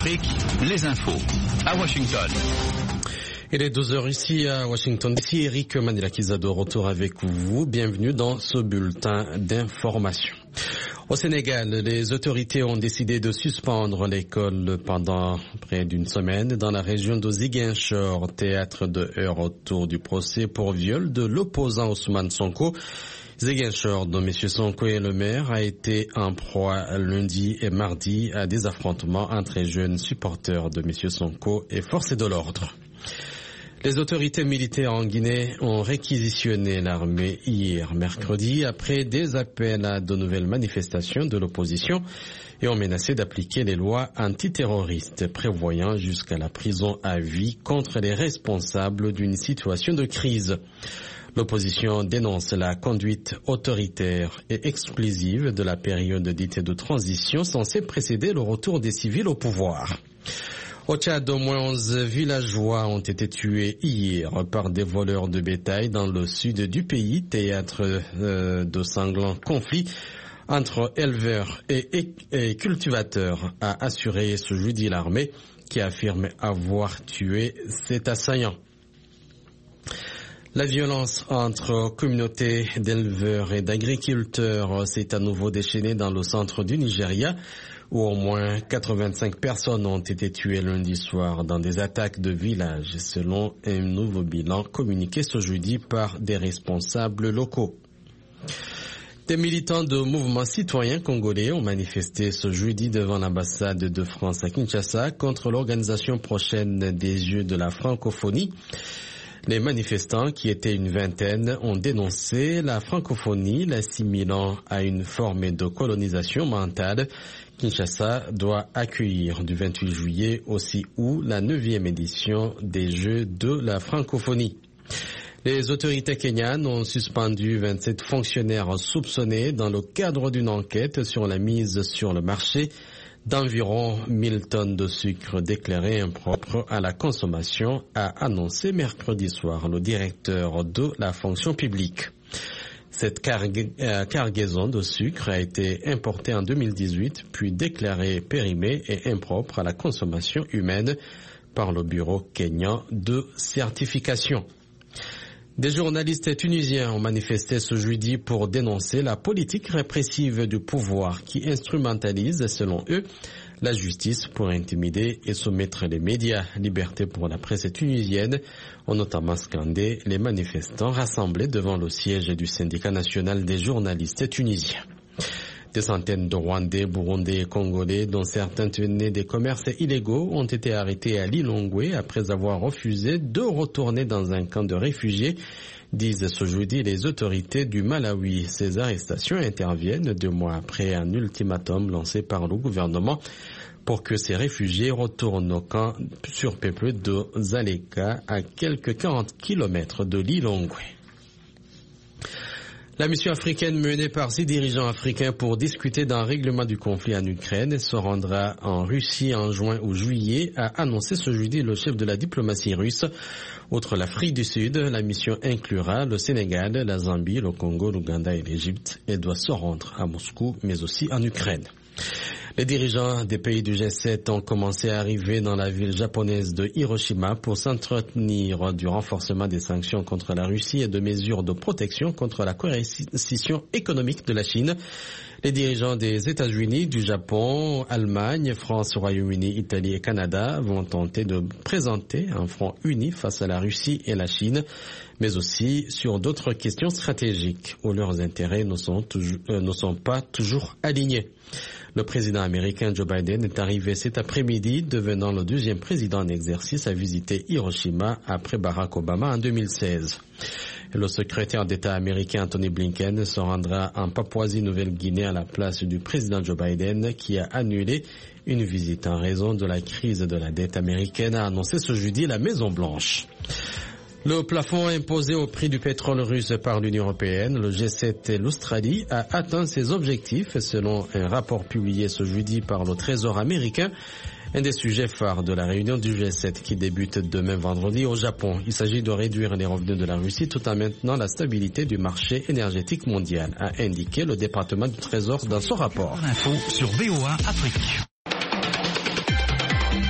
Les infos à Washington. Il est 12h ici à Washington. Ici Eric Manila-Kiza de retour avec vous. Bienvenue dans ce bulletin d'information. Au Sénégal, les autorités ont décidé de suspendre l'école pendant près d'une semaine dans la région de Ziguinchor, théâtre de heurts autour du procès pour viol de l'opposant Ousmane Sonko. Ziguinchor, dont M. Sonko est le maire, a été en proie lundi et mardi à des affrontements entre jeunes supporters de M. Sonko et forces de l'ordre. Les autorités militaires en Guinée ont réquisitionné l'armée hier mercredi après des appels à de nouvelles manifestations de l'opposition et ont menacé d'appliquer les lois antiterroristes prévoyant jusqu'à la prison à vie contre les responsables d'une situation de crise. L'opposition dénonce la conduite autoritaire et exclusive de la période dite de transition censée précéder le retour des civils au pouvoir. Au Tchad, au moins 11 villageois ont été tués hier par des voleurs de bétail dans le sud du pays, théâtre de sanglants conflits entre éleveurs et cultivateurs, a assuré ce jeudi l'armée qui affirme avoir tué cet assaillant. La violence entre communautés d'éleveurs et d'agriculteurs s'est à nouveau déchaînée dans le centre du Nigeria, où au moins 85 personnes ont été tuées lundi soir dans des attaques de villages, selon un nouveau bilan communiqué ce jeudi par des responsables locaux. Des militants de mouvements citoyens congolais ont manifesté ce jeudi devant l'ambassade de France à Kinshasa contre l'organisation prochaine des Jeux de la francophonie. Les manifestants, qui étaient une vingtaine, ont dénoncé la francophonie, l'assimilant à une forme de colonisation mentale. Kinshasa doit accueillir du 28 juillet aussi août la 9e édition des Jeux de la francophonie. Les autorités kenyanes ont suspendu 27 fonctionnaires soupçonnés dans le cadre d'une enquête sur la mise sur le marché d'environ 1000 tonnes de sucre déclaré impropre à la consommation, a annoncé mercredi soir le directeur de la fonction publique. Cette cargaison de sucre a été importée en 2018, puis déclarée périmée et impropre à la consommation humaine par le bureau kényan de certification. Des journalistes tunisiens ont manifesté ce jeudi pour dénoncer la politique répressive du pouvoir qui instrumentalise, selon eux, la justice pour intimider et soumettre les médias. Liberté pour la presse tunisienne ont notamment scandé les manifestants rassemblés devant le siège du syndicat national des journalistes tunisiens. Des centaines de Rwandais, Burundais et Congolais, dont certains tenaient des commerces illégaux, ont été arrêtés à Lilongwe après avoir refusé de retourner dans un camp de réfugiés, disent ce jeudi les autorités du Malawi. Ces arrestations interviennent 2 mois après un ultimatum lancé par le gouvernement pour que ces réfugiés retournent au camp surpeuplé de Zaleka, à quelques 40 kilomètres de Lilongwe. La mission africaine menée par 6 dirigeants africains pour discuter d'un règlement du conflit en Ukraine se rendra en Russie en juin ou juillet, a annoncé ce jeudi le chef de la diplomatie russe. Outre l'Afrique du Sud, la mission inclura le Sénégal, la Zambie, le Congo, l'Ouganda et l'Égypte. Elle doit se rendre à Moscou, mais aussi en Ukraine. Les dirigeants des pays du G7 ont commencé à arriver dans la ville japonaise de Hiroshima pour s'entretenir du renforcement des sanctions contre la Russie et de mesures de protection contre la coercition économique de la Chine. Les dirigeants des États-Unis, du Japon, Allemagne, France, Royaume-Uni, Italie et Canada vont tenter de présenter un front uni face à la Russie et la Chine, mais aussi sur d'autres questions stratégiques où leurs intérêts ne sont pas toujours alignés. Le président américain Joe Biden est arrivé cet après-midi, devenant le 2e président en exercice à visiter Hiroshima après Barack Obama en 2016. Le secrétaire d'État américain Anthony Blinken se rendra en Papouasie-Nouvelle-Guinée à la place du président Joe Biden, qui a annulé une visite en raison de la crise de la dette américaine, a annoncé ce jeudi la Maison-Blanche. Le plafond imposé au prix du pétrole russe par l'Union européenne, le G7 et l'Australie a atteint ses objectifs selon un rapport publié ce jeudi par le Trésor américain, un des sujets phares de la réunion du G7 qui débute demain vendredi au Japon. Il s'agit de réduire les revenus de la Russie tout en maintenant la stabilité du marché énergétique mondial, a indiqué le département du Trésor dans son rapport. Info sur VOA Afrique.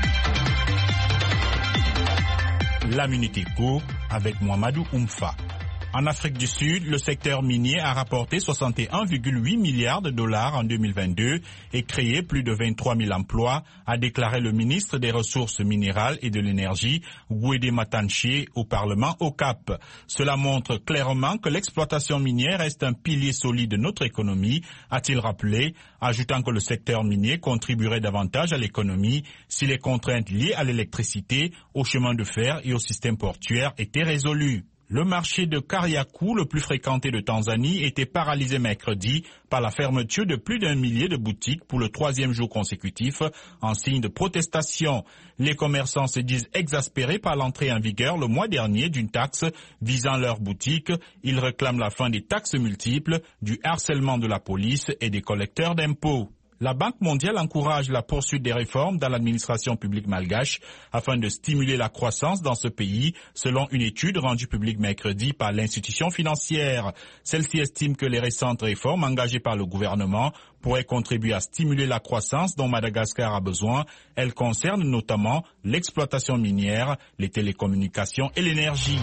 La Minute Éco avec Mohamedou Oumfa. En Afrique du Sud, le secteur minier a rapporté 61,8 milliards de dollars en 2022 et créé plus de 23 000 emplois, a déclaré le ministre des Ressources minérales et de l'Énergie, Gwede Matanché, au Parlement au Cap. Cela montre clairement que l'exploitation minière reste un pilier solide de notre économie, a-t-il rappelé, ajoutant que le secteur minier contribuerait davantage à l'économie si les contraintes liées à l'électricité, au chemin de fer et au système portuaire étaient résolues. Le marché de Kariakou, le plus fréquenté de Tanzanie, était paralysé mercredi par la fermeture de plus d'1 millier de boutiques pour le 3e jour consécutif en signe de protestation. Les commerçants se disent exaspérés par l'entrée en vigueur le mois dernier d'une taxe visant leurs boutiques. Ils réclament la fin des taxes multiples, du harcèlement de la police et des collecteurs d'impôts. La Banque mondiale encourage la poursuite des réformes dans l'administration publique malgache afin de stimuler la croissance dans ce pays, selon une étude rendue publique mercredi par l'institution financière. Celle-ci estime que les récentes réformes engagées par le gouvernement pourraient contribuer à stimuler la croissance dont Madagascar a besoin. Elles concernent notamment l'exploitation minière, les télécommunications et l'énergie.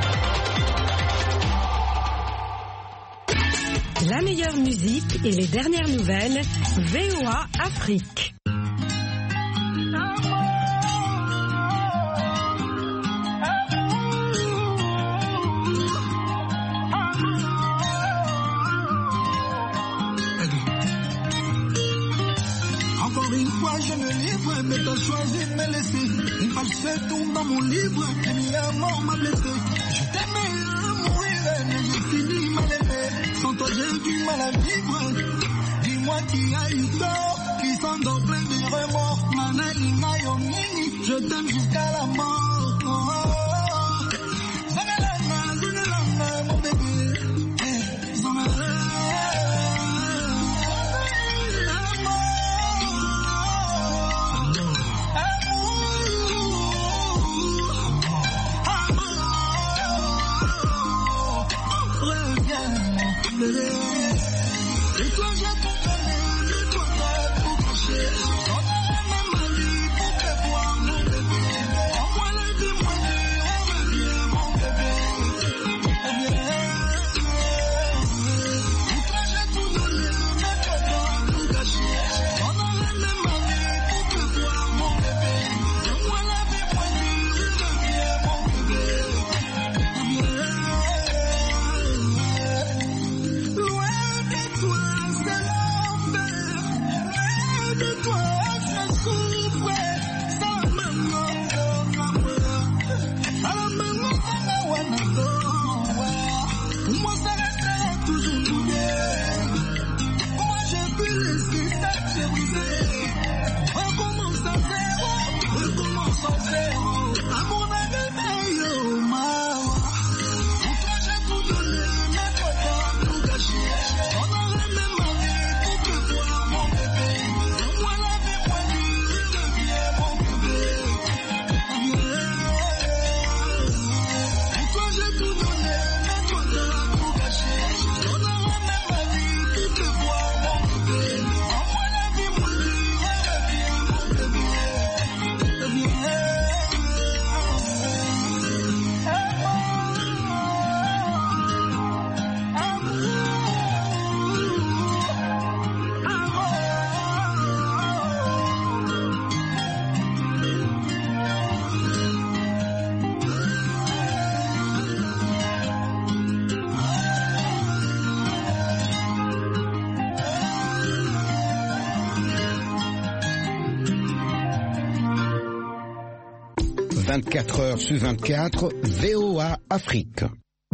La meilleure musique et les dernières nouvelles, VOA Afrique. Encore une fois, je me livre, mais t'as choisi de me laisser. Une false tombe dans mon livre, et mis la mort m'a blessé. Je t'aimais à mourir, mais j'ai fini mal aimé. Sans toi, j'ai du mal à vivre. Dis-moi qui a eu tort, qui s'endort plein de remords. Manani, Mayomini, je t'aime jusqu'à la mort. Oh, oh, oh. Zangalana, mon bébé. Zangalana. Et toi j'ai tout donné, mais toi t'as tout caché. On a la même vie pour te voir mon bébé. Envoie les témoigner, reviens mon bébé. Et toi j'ai tout donné, mais toi t'as tout caché. On a la même vie pour te voir mon bébé. Envoie les témoigner, reviens mon bébé. « 24 heures sur 24, VOA Afrique.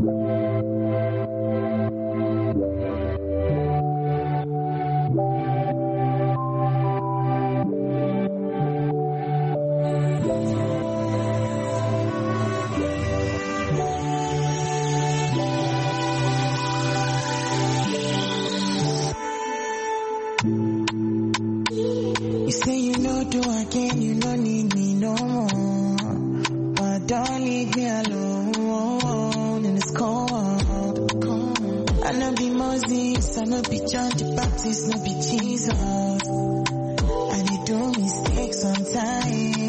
You say you know do again, you don't need me no more. But don't leave me alone in this cold. I know be Moses, I know be John the Baptist, no be Jesus. I did do mistakes sometimes.